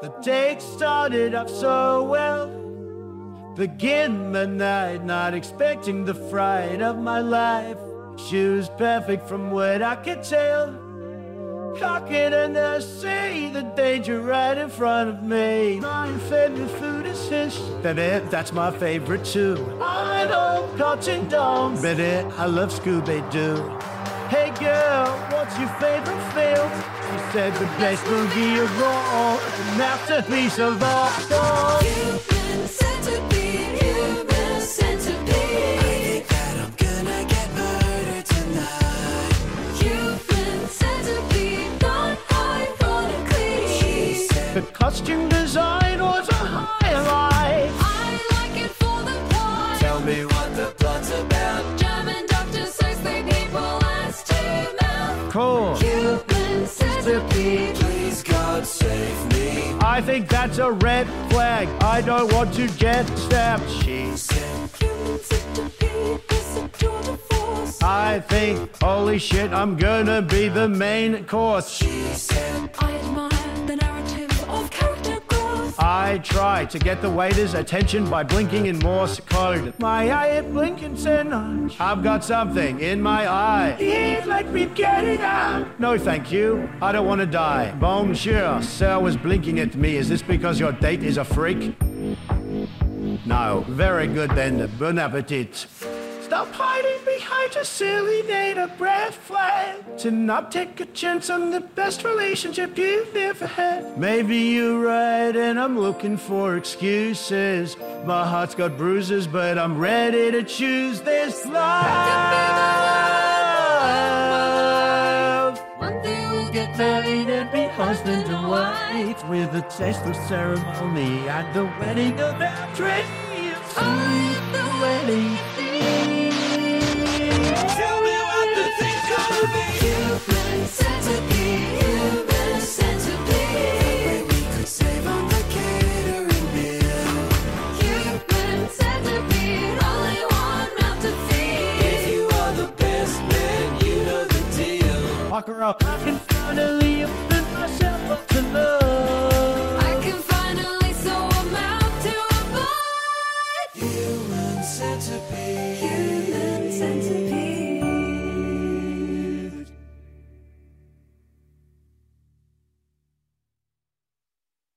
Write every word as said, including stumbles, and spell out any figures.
The day started off so well. Begin the night, not expecting the fright of my life. She was perfect from what I could tell. Cocked and I see the danger right in front of me. My favorite food is fish. Baby, that's my favorite too. I love cotton dogs. Baby, I love Scooby-Doo. Hey girl, what's your favorite film? She said the best movie of all, a masterpiece of all. Human centipede, human centipede. I think that I'm gonna get murdered tonight. Human centipede, not ironically. She said the costume design was a highlight. I like it for the plot. Tell me what the plot's about. German doctors say they people as to mouth. Cool. Human centipede, please God save me. I think that's a red flag. I don't want to get stabbed. She said Human centipede is a tour de force. I think, holy shit, I'm gonna be the main course. She said I admire the narrative of character growth. I try to get the waiter's attention by blinking in Morse code. My eye ain't blinking so much. I've got something in my eye. He'd like me get it out. No, thank you. I don't want to die. Bonjour. Sir was blinking at me. Is this because your date is a freak? No. Very good then. Bon appetit. Stop hiding behind a silly native red flag. To not take a chance on the best relationship you've ever had. Maybe you're right and I'm looking for excuses. My heart's got bruises but I'm ready to choose this love. One day we'll get Married and be husband and wife with a tasteless ceremony at the wedding of our dreams. on the wedding. Tell me what the thing's gonna be. Human centipede, human centipede. We could save on the catering bill. Human centipede, only one mouth to feed. If you are the best man, you know the deal. Lock her up. I can finally open myself up to love. I can finally sew a mouth to a bud. Human centipede.